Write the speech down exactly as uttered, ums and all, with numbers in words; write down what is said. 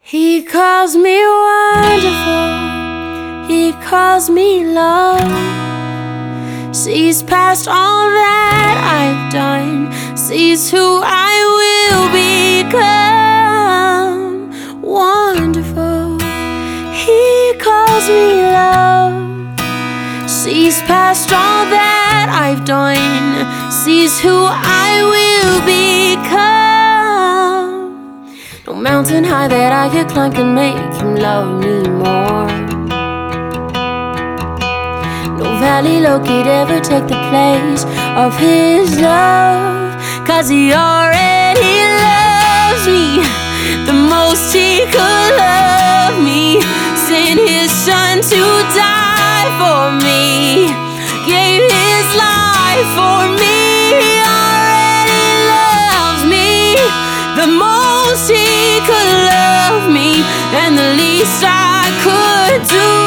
He calls me wonderful, he calls me love. Sees past all that I've done, sees who I will become. Wonderful, he calls me love. Sees past all that I've done, sees who I will become. No mountain high that I could climb can make him love me more. No valley low could ever take the place of his love, 'cause he already loves me the most he could love me. Sent his son to die for me, gave his life for me. He already loves me the most he could love me, and the least I could do